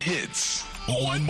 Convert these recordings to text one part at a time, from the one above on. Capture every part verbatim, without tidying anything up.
Hits on.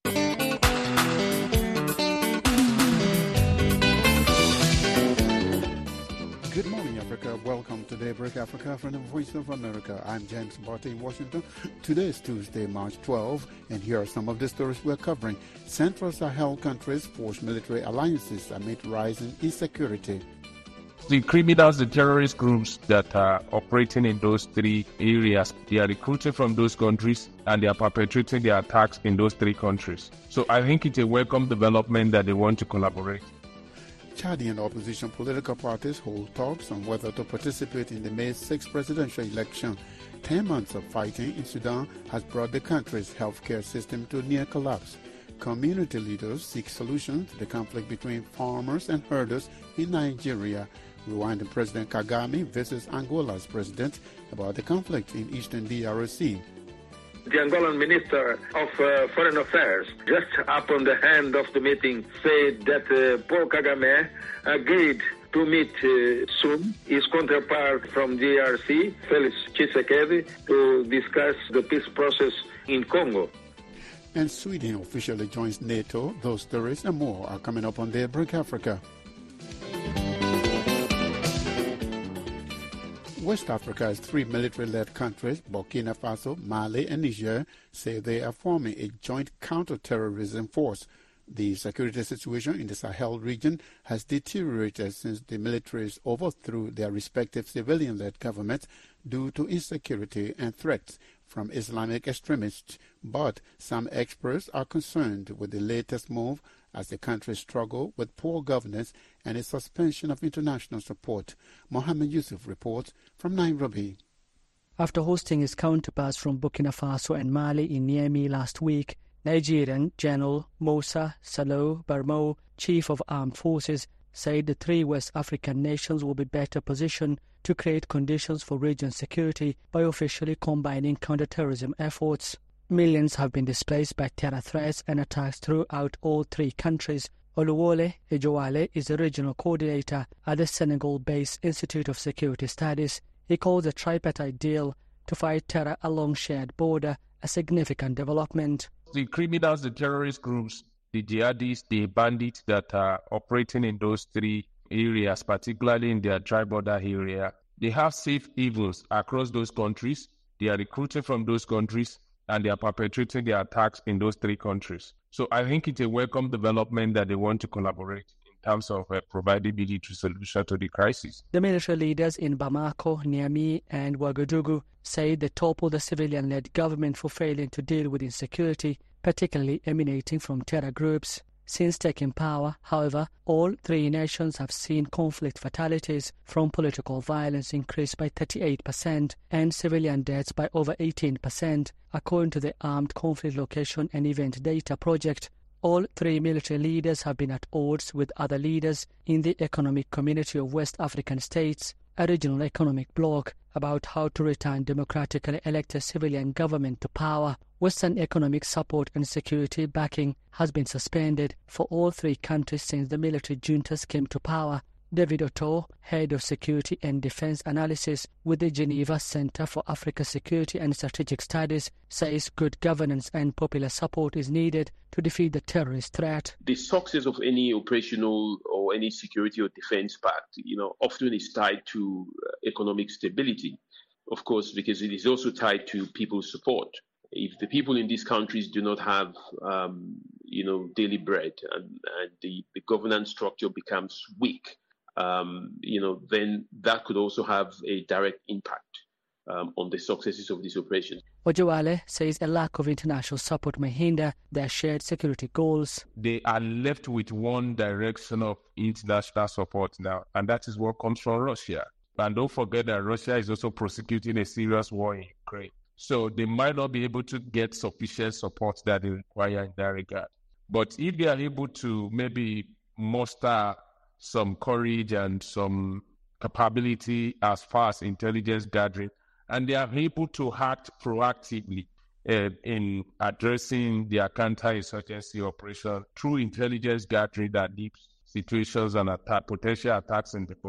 Good morning, Africa. Welcome to Daybreak Africa from the Voice of America. I'm James Barty in Washington. Today is Tuesday, March twelfth, and here are some of the stories we're covering. Central Sahel countries forge military alliances amid rising insecurity. The criminals, the terrorist groups that are operating in those three areas, they are recruiting from those countries and they are perpetrating their attacks in those three countries. So I think it's a welcome development that they want to collaborate. Chadian opposition political parties hold talks on whether to participate in the May sixth presidential election. Ten months of fighting in Sudan has brought the country's healthcare system to near collapse. Community leaders seek solutions to the conflict between farmers and herders in Nigeria. Rwandan President Kagame visits Angola's president about the conflict in eastern D R C. The Angolan Minister of uh, Foreign Affairs, just upon the end of the meeting, said that uh, Paul Kagame agreed to meet uh, soon his counterpart from D R C, Felix Tshisekedi, to discuss the peace process in Congo. And Sweden officially joins NATO. Those stories and more are coming up on Daybreak Africa. West Africa's three military-led countries, Burkina Faso, Mali, and Niger, say they are forming a joint counter-terrorism force. The security situation in the Sahel region has deteriorated since the militaries overthrew their respective civilian-led governments due to insecurity and threats from Islamic extremists. But some experts are concerned with the latest move as the country struggles with poor governance and a suspension of international support. Mohammed Yusuf reports from Nairobi. After hosting his counterparts from Burkina Faso and Mali in Niamey last week, Nigerian General Moussa Salo Barmo, Chief of Armed Forces, said the three West African nations will be better positioned to create conditions for region security by officially combining counterterrorism efforts. Millions have been displaced by terror threats and attacks throughout all three countries. Oluwole Ejowale is the regional coordinator at the Senegal-based Institute of Security Studies. He calls the tripartite deal to fight terror along shared border a significant development. The criminals, the terrorist groups, the jihadists, the bandits that are operating in those three areas, particularly in their tri-border area, they have safe havens across those countries. They are recruiting from those countries and they are perpetrating their attacks in those three countries. So I think it's a welcome development that they want to collaborate in terms of uh, providing military solution to the crisis. The military leaders in Bamako, Niamey and Ouagadougou say they toppled the civilian-led government for failing to deal with insecurity, particularly emanating from terror groups. Since taking power, however, all three nations have seen conflict fatalities from political violence increase by thirty-eight percent and civilian deaths by over eighteen percent, according to the Armed Conflict Location and Event Data Project. All three military leaders have been at odds with other leaders in the Economic Community of West African States, a regional economic bloc, about how to return democratically elected civilian government to power. Western economic support and security backing has been suspended for all three countries since the military juntas came to power. David Otto, head of security and defense analysis with the Geneva Center for Africa Security and Strategic Studies, says good governance and popular support is needed to defeat the terrorist threat. The success of any operational or any security or defense pact, you know, often is tied to economic stability, of course, because it is also tied to people's support. If the people in these countries do not have, um, you know, daily bread and, and the, the governance structure becomes weak, um, you know, then that could also have a direct impact um, on the successes of these operations. Ojewale says a lack of international support may hinder their shared security goals. They are left with one direction of international support now, and that is what comes from Russia. And don't forget that Russia is also prosecuting a serious war in Ukraine. So they might not be able to get sufficient support that they require in that regard. But if they are able to maybe muster some courage and some capability as far as intelligence gathering, and they are able to act proactively uh, in addressing their counter-insurgency operation through intelligence gathering that leads situations and attack, potential attacks in the board,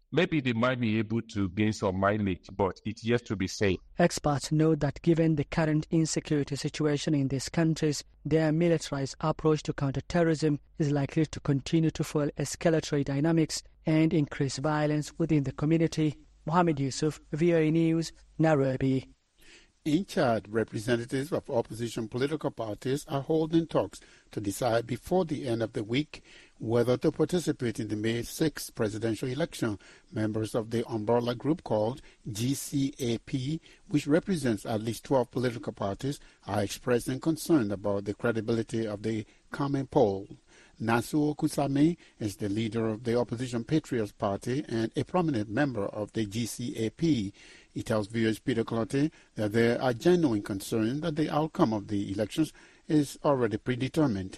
maybe they might be able to gain some mileage, but it's yet to be seen. Experts note that given the current insecurity situation in these countries, their militarized approach to counterterrorism is likely to continue to fuel escalatory dynamics and increase violence within the community. Mohammed Yusuf, V O A News, Nairobi. In Chad, representatives of opposition political parties are holding talks to decide before the end of the week whether to participate in the May sixth presidential election. Members of the umbrella group called G C A P, which represents at least twelve political parties, are expressing concern about the credibility of the coming poll. Nasuo Kusame is the leader of the opposition Patriots Party and a prominent member of the G C A P. He tells viewers Peter Clottey that there are genuine concerns that the outcome of the elections is already predetermined.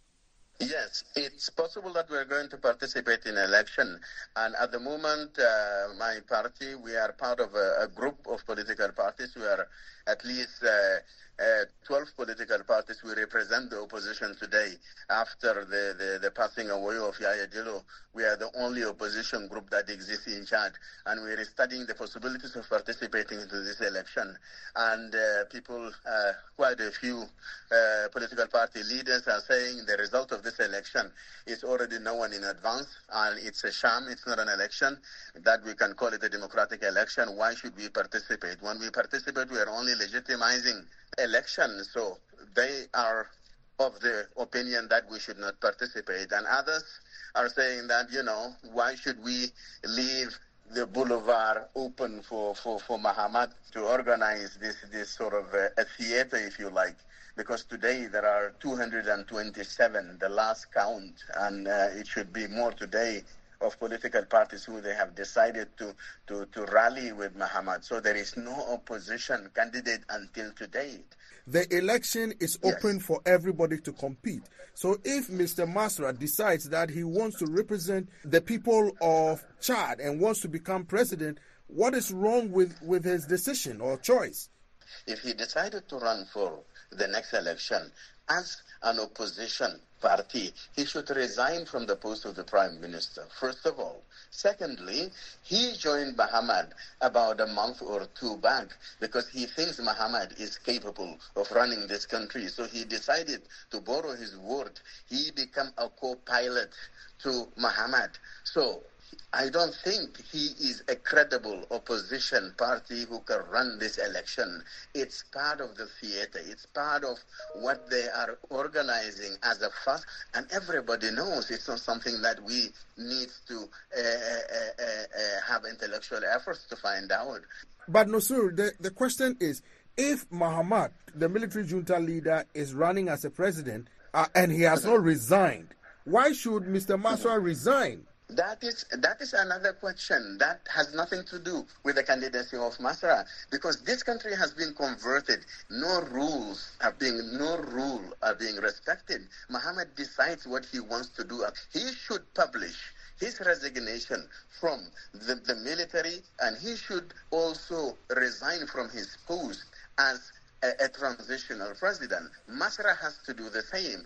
Yes, it's possible that we're going to participate in an election. And at the moment, uh, my party, we are part of a, a group of political parties. We are at least uh, uh, twelve political parties. We represent the opposition today. After the, the, the passing away of Yahya Jello, we are the only opposition group that exists in Chad. And we are studying the possibilities of participating into this election. And uh, people, uh, quite a few uh, political party leaders are saying the result of this election is already known in advance, and it's a sham. It's not an election, that we can call it a democratic election. Why should we participate? When we participate, we are only legitimizing election. So they are of the opinion that we should not participate. And others are saying that, you know, why should we leave the boulevard open for, for, for Mahamat to organize this, this sort of a, a theater, if you like? Because today there are two hundred twenty-seven, the last count, and uh, it should be more today, of political parties who they have decided to, to, to rally with Mahamat. So there is no opposition candidate until today. The election is open yes. for everybody to compete. So if Mister Masra decides that he wants to represent the people of Chad and wants to become president, what is wrong with, with his decision or choice? If he decided to run for the next election as an opposition party, he should resign from the post of the prime minister, first of all. Secondly, he joined Mahamat about a month or two back because he thinks Mahamat is capable of running this country. So he decided to borrow his word. He became a co-pilot to Mahamat. So I don't think he is a credible opposition party who can run this election. It's part of the theater. It's part of what they are organizing as a fuss. And everybody knows it's not something that we need to uh, uh, uh, uh, have intellectual efforts to find out. But Nasur, the, the question is, if Mahamat, the military junta leader, is running as a president uh, and he has not resigned, why should Mister Masra resign? That is that is another question that has nothing to do with the candidacy of Masra, because this country has been converted. No rules are being no rule are being respected. Mahamat decides what he wants to do. He should publish his resignation from the, the military, and he should also resign from his post as a, a transitional president. Masra has to do the same.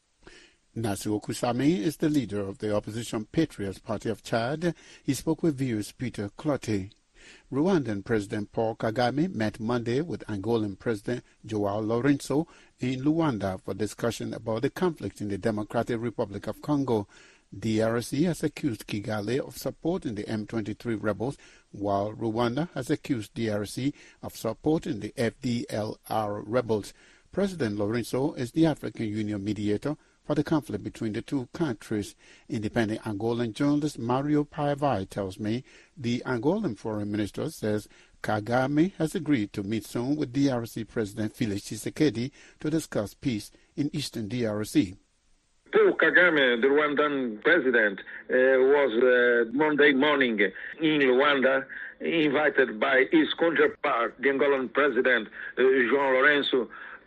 Nasuo Kusame is the leader of the opposition Patriots Party of Chad. He spoke with viewers Peter Clottey. Rwandan President Paul Kagame met Monday with Angolan President Joao Lourenço in Luanda for discussion about the conflict in the Democratic Republic of Congo. D R C has accused Kigali of supporting the M twenty-three rebels, while Rwanda has accused D R C of supporting the F D L R rebels. President Lourenço is the African Union mediator for the conflict between the two countries. Independent Angolan journalist Mario Paivai tells me the Angolan foreign minister says Kagame has agreed to meet soon with D R C President Felix Tshisekedi to discuss peace in eastern D R C. Paul Kagame, the Rwandan president, uh, was uh, Monday morning in Luanda, invited by his counterpart, the Angolan president, uh, João Lourenço,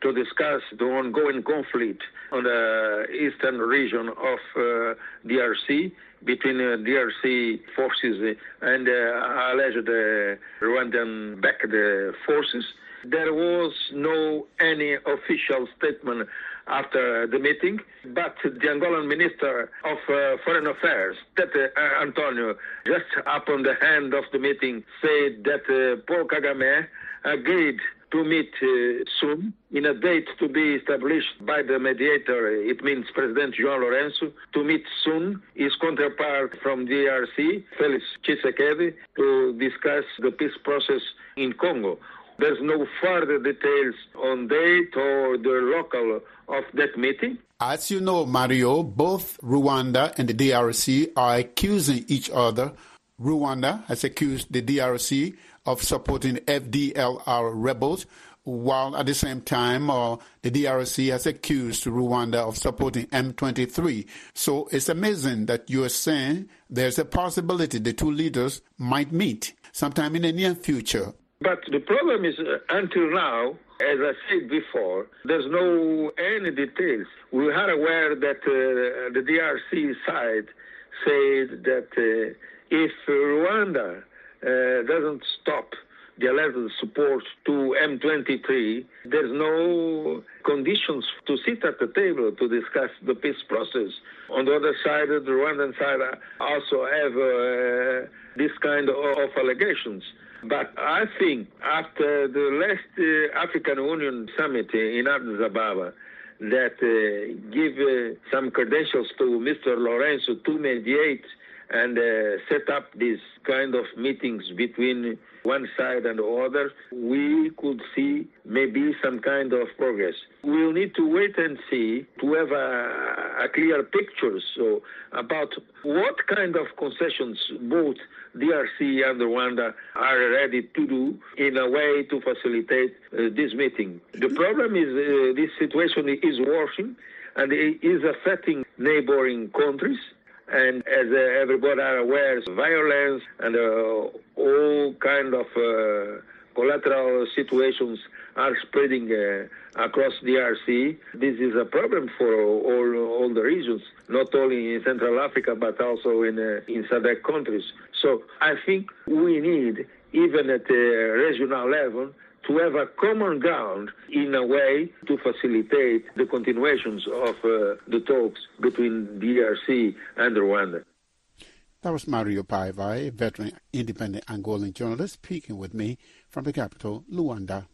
to discuss the ongoing conflict on the eastern region of uh, D R C between uh, D R C forces and uh, alleged uh, Rwandan-backed uh, forces. There was no any official statement after the meeting, but the Angolan Minister of uh, Foreign Affairs, Tete uh, Antonio, just upon the end of the meeting, said that uh, Paul Kagame agreed to meet uh, soon in a date to be established by the mediator. It means President João Lourenço to meet soon his counterpart from D R C, Felix Tshisekedi, to discuss the peace process in Congo. There's no further details on date or the local of that meeting. As you know, Mario, both Rwanda and the D R C are accusing each other. Rwanda has accused the D R C of supporting F D L R rebels, while at the same time uh, the D R C has accused Rwanda of supporting M twenty-three. So it's amazing that you are saying there's a possibility the two leaders might meet sometime in the near future. But the problem is, uh, until now, as I said before, there's no any details. We are aware that uh, the D R C side said that uh, if Rwanda uh, doesn't stop the alleged support to M twenty-three, there's no conditions to sit at the table to discuss the peace process. On the other side, the Rwandan side also have uh, this kind of, of allegations. But I think after the last uh, African Union summit in Addis Ababa, that uh, give uh, some credentials to Mister Lourenço to mediate and uh, set up these kind of meetings between one side and the other, we could see maybe some kind of progress. We'll need to wait and see to have a, a clear picture so about what kind of concessions both D R C and Rwanda are ready to do in a way to facilitate uh, this meeting. The problem is uh, this situation is worsening and it is affecting neighboring countries. And as uh, everybody are aware, violence and uh, all kind of uh, collateral situations are spreading uh, across D R C. This is a problem for all all the regions, not only in Central Africa, but also in uh, in S A D C countries. So I think we need, even at the regional level, to have a common ground in a way to facilitate the continuations of uh, the talks between D R C and Rwanda. That was Mario Paiva, a veteran independent Angolan journalist, speaking with me from the capital, Luanda.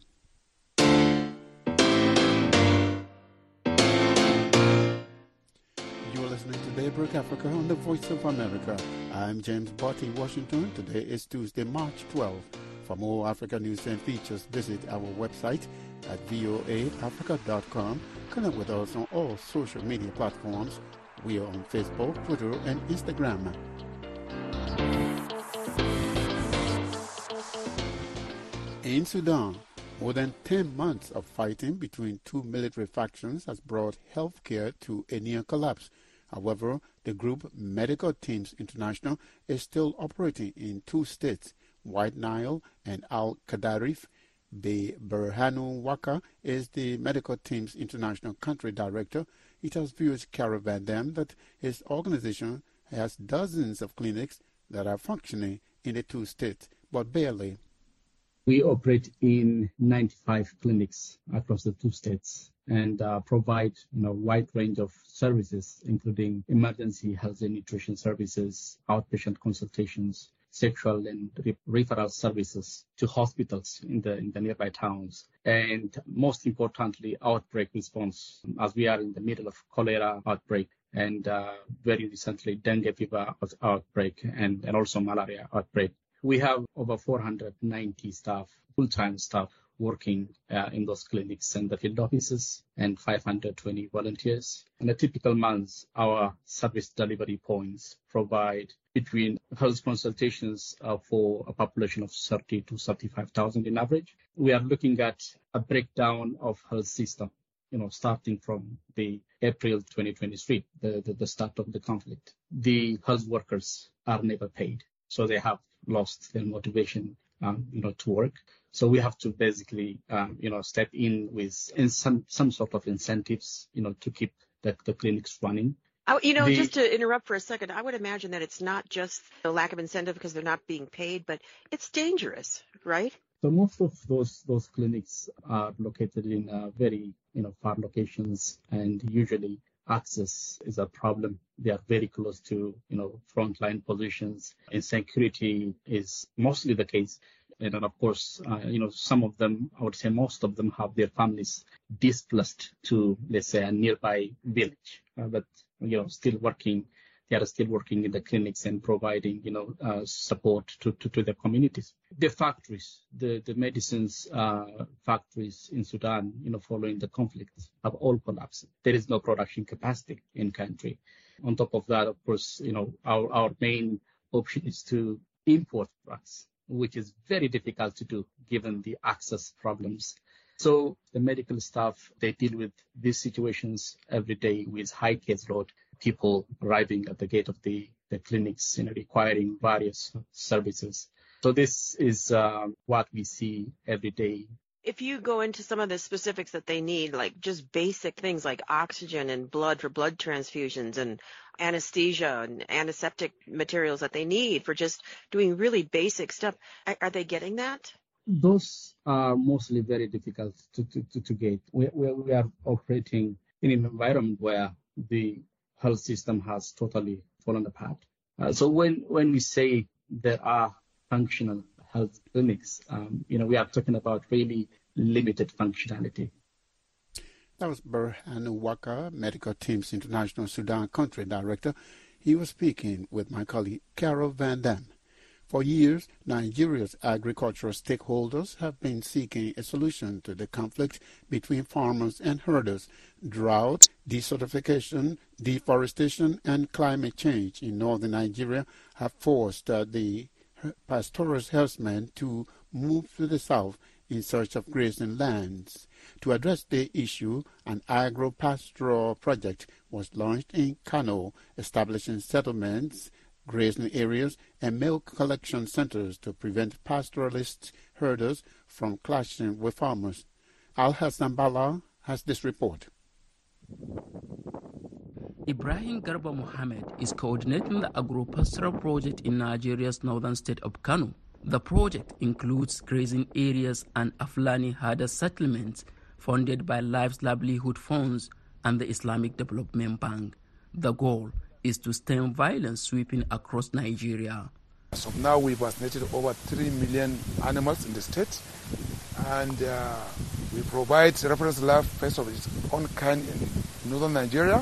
You're listening to Daybreak Africa on the Voice of America. I'm James Bott in Washington. Today is Tuesday, March twelfth. For more Africa news and features, visit our website at voa africa dot com. Connect with us on all social media platforms. We are on Facebook, Twitter, and Instagram. In Sudan, more than ten months of fighting between two military factions has brought healthcare to a near collapse. However, the group Medical Teams International is still operating in two states, White Nile and Al-Qadarif. The Berhanu Waka is the Medical Teams International country director. It has views Caravan Dam that his organization has dozens of clinics that are functioning in the two states, but barely. We operate in ninety-five clinics across the two states and uh, provide you know, a wide range of services, including emergency health and nutrition services, outpatient consultations, sexual and re- referral services to hospitals in the in the nearby towns, and most importantly, outbreak response, as we are in the middle of cholera outbreak and uh, very recently dengue fever outbreak and, and also malaria outbreak. We have over four hundred ninety staff, full-time staff, working uh, in those clinics and the field offices, and five hundred twenty volunteers. In a typical month, our service delivery points provide between health consultations uh, for a population of thirty to thirty-five thousand in average. We are looking at a breakdown of health system, you know, starting from the April twenty twenty-three, the, the, the start of the conflict. The health workers are never paid, so they have lost their motivation um, you know, to work. So we have to basically, um, you know, step in with in some, some sort of incentives, you know, to keep the, the clinics running. I, you know, the, just to interrupt for a second, I would imagine that it's not just the lack of incentive because they're not being paid, but it's dangerous, right? So most of those those clinics are located in uh, very, you know, far locations, and usually access is a problem. They are very close to, you know, frontline positions. Insecurity is mostly the case. And then, of course, uh, you know, some of them, I would say most of them have their families displaced to, let's say, a nearby village, uh, but, you know, still working. They are still working in the clinics and providing, you know, uh, support to, to, to their communities. The factories, the, the medicines uh, factories in Sudan, you know, following the conflict have all collapsed. There is no production capacity in country. On top of that, of course, you know, our, our main option is to import drugs, which is very difficult to do given the access problems. So the medical staff, they deal with these situations every day with high caseload, people arriving at the gate of the, the clinics, you know, requiring various services. So this is uh, what we see every day. If you go into some of the specifics that they need, like just basic things like oxygen and blood for blood transfusions and anesthesia and antiseptic materials that they need for just doing really basic stuff, are they getting that? Those are mostly very difficult to, to, to, to get. We, we, we are operating in an environment where the health system has totally fallen apart. Uh, so when, when we say there are functional health clinics, um, you know, we are talking about really limited functionality. That was Burhan Waka, Medical Teams International Sudan Country Director. He was speaking with my colleague Carol Van Dam. For years, Nigeria's agricultural stakeholders have been seeking a solution to the conflict between farmers and herders. Drought, desertification, deforestation, and climate change in northern Nigeria have forced uh, the pastoralist herdsmen to move to the south in search of grazing lands. To address the issue, an agro-pastoral project was launched in Kano, establishing settlements, grazing areas, and milk collection centers to prevent pastoralist herders from clashing with farmers. Al-Hassan Bala has this report. Ibrahim Garba Mohammed is coordinating the agro-pastoral project in Nigeria's northern state of Kano. The project includes grazing areas and Aflani herder settlements funded by Life's Livelihood Funds and the Islamic Development Bank. The goal is to stem violence sweeping across Nigeria. As of now, we've vaccinated over three million animals in the state, and uh, we provide reference lab first of its own kind in northern Nigeria.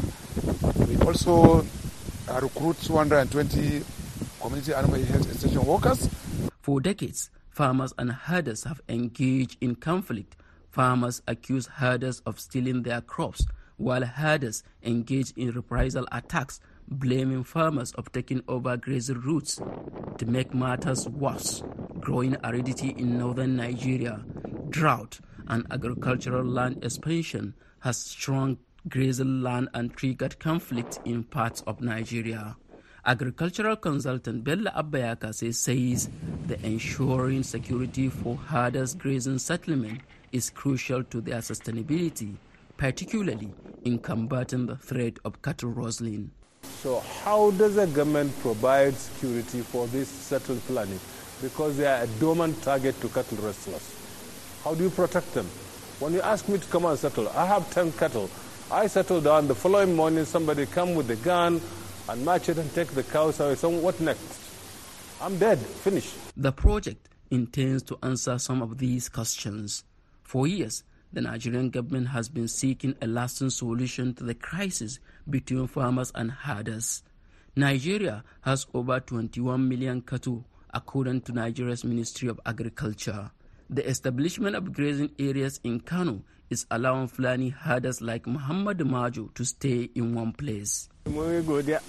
We also uh, recruit two hundred twenty community animal health extension workers. For decades, farmers and herders have engaged in conflict. Farmers accuse herders of stealing their crops, while herders engage in reprisal attacks, blaming farmers of taking over grazing routes. To make matters worse, growing aridity in northern Nigeria, drought, and agricultural land expansion has shrunk grazing land and triggered conflict in parts of Nigeria. Agricultural consultant Bella Abbayaka says the ensuring security for herders' grazing settlement is crucial to their sustainability, particularly in combating the threat of cattle rustling. So how does the government provide security for this settled planet? Because they are a dormant target to cattle rustlers. How do you protect them? When you ask me to come and settle, I have ten cattle. I settle down, the following morning somebody come with a gun and match it and take the cows away. So what next? I'm dead, finished. The project intends to answer some of these questions. For years, the Nigerian government has been seeking a lasting solution to the crisis between farmers and herders. Nigeria has over twenty-one million cattle, according to Nigeria's Ministry of Agriculture. The establishment of grazing areas in Kano is allowing Fulani herders like Muhammad Majo to stay in one place. We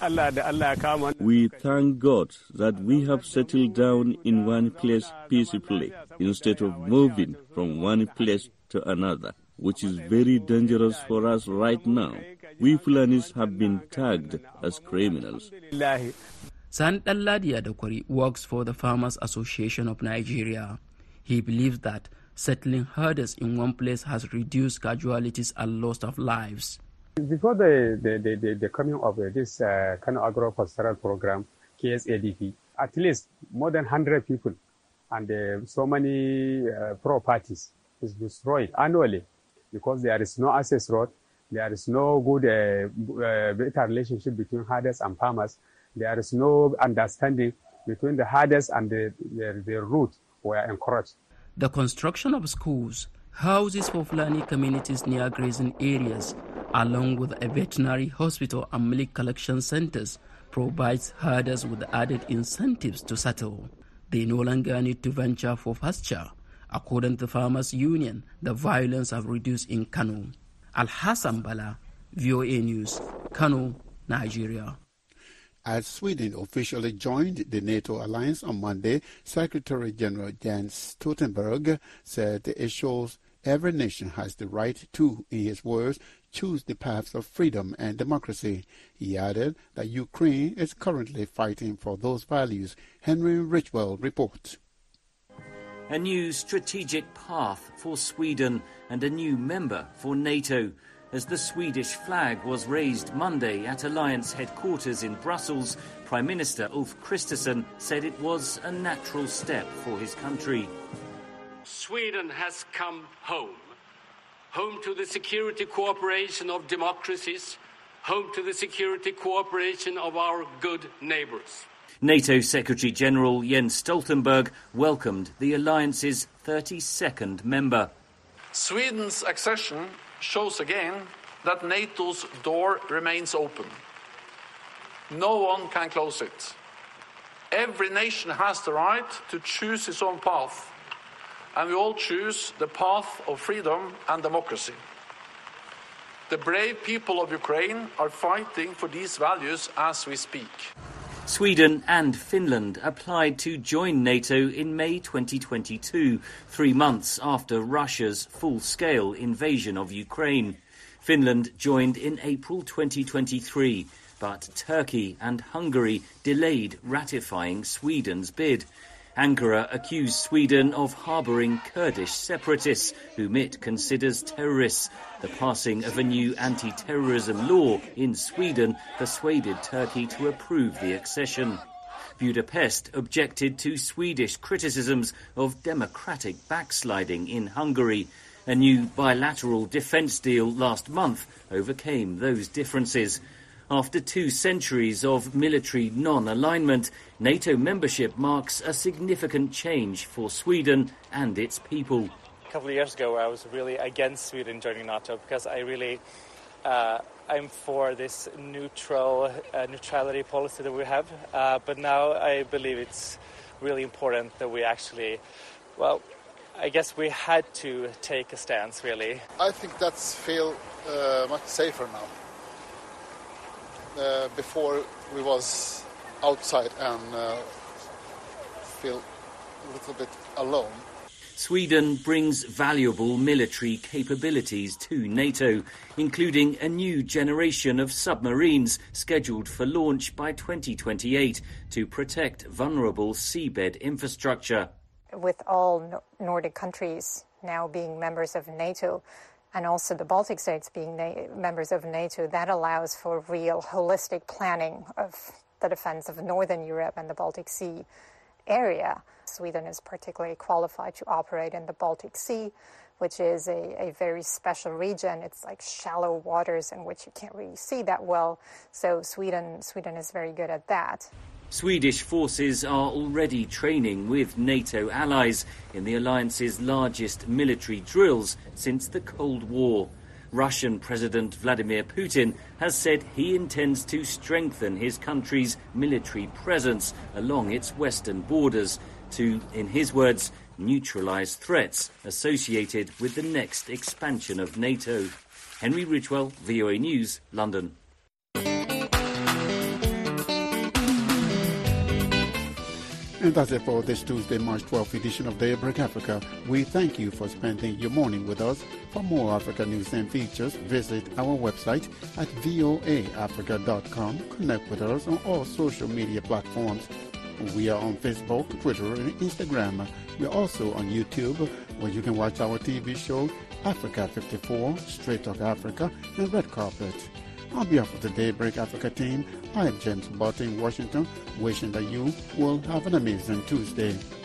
thank God that we have settled down in one place peacefully instead of moving from one place to another, which is very dangerous for us right now. We Fulanis have been tagged as criminals. San Dalladi Adekwari works for the Farmers Association of Nigeria. He believes that settling herders in one place has reduced casualties and loss of lives. Before the, the, the, the coming of this uh, Kano Agro-Pastoral Program, K S A D P, at least more than one hundred people and uh, so many uh, properties is destroyed annually because there is no access road, there is no good uh, uh, better relationship between herders and farmers, there is no understanding between the herders and the, the, the route were encouraged. The construction of schools, houses for Fulani communities near grazing areas, along with a veterinary hospital and milk collection centers, provides herders with added incentives to settle. They no longer need to venture for pasture. According to the Farmers Union, the violence have reduced in Kano. Al-Hassan Bala, V O A News, Kano, Nigeria. As Sweden officially joined the NATO alliance on Monday, Secretary General Jens Stoltenberg said it shows every nation has the right to, in his words, choose the paths of freedom and democracy. He added that Ukraine is currently fighting for those values. Henry Richwell reports. A new strategic path for Sweden and a new member for NATO. As the Swedish flag was raised Monday at Alliance headquarters in Brussels, Prime Minister Ulf Kristersson said it was a natural step for his country. Sweden has come home. Home to the security cooperation of democracies, home to the security cooperation of our good neighbours. NATO Secretary General Jens Stoltenberg welcomed the alliance's thirty-second member. Sweden's accession shows again that NATO's door remains open. No one can close it. Every nation has the right to choose its own path, and we all choose the path of freedom and democracy. The brave people of Ukraine are fighting for these values as we speak. Sweden and Finland applied to join NATO in May twenty twenty-two, three months after Russia's full-scale invasion of Ukraine. Finland joined in April twenty twenty-three, but Turkey and Hungary delayed ratifying Sweden's bid. Ankara accused Sweden of harbouring Kurdish separatists, whom it considers terrorists. The passing of a new anti-terrorism law in Sweden persuaded Turkey to approve the accession. Budapest objected to Swedish criticisms of democratic backsliding in Hungary. A new bilateral defence deal last month overcame those differences. After two centuries of military non-alignment, NATO membership marks a significant change for Sweden and its people. A couple of years ago, I was really against Sweden joining NATO because I really, uh, I'm for this neutral uh, neutrality policy that we have. Uh, but now I believe it's really important that we actually, well, I guess we had to take a stance, really. I think that's feel uh, much safer now. Uh, before we was outside and uh, feel a little bit alone. Sweden brings valuable military capabilities to NATO, including a new generation of submarines scheduled for launch by twenty twenty-eight to protect vulnerable seabed infrastructure. With all Nordic countries now being members of NATO, and also the Baltic states being na- members of NATO, that allows for real holistic planning of the defense of Northern Europe and the Baltic Sea area. Sweden is particularly qualified to operate in the Baltic Sea, which is a, a very special region. It's like shallow waters in which you can't really see that well. So Sweden, Sweden is very good at that. Swedish forces are already training with NATO allies in the alliance's largest military drills since the Cold War. Russian President Vladimir Putin has said he intends to strengthen his country's military presence along its western borders to, in his words, neutralise threats associated with the next expansion of NATO. Henry Ridgewell, V O A News, London. And that's it for this Tuesday, March twelfth edition of Daybreak Africa. We thank you for spending your morning with us. For more Africa news and features, visit our website at voa africa dot com. Connect with us on all social media platforms. We are on Facebook, Twitter, and Instagram. We are also on YouTube, where you can watch our T V show, Africa fifty-four, Straight Talk Africa, and Red Carpet. On behalf of the Daybreak Africa team, I am James Barton in Washington, wishing that you will have an amazing Tuesday.